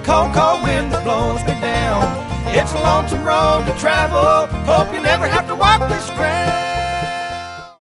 cold, cold wind that blows me down. It's a lonesome road to travel. Hope you never have to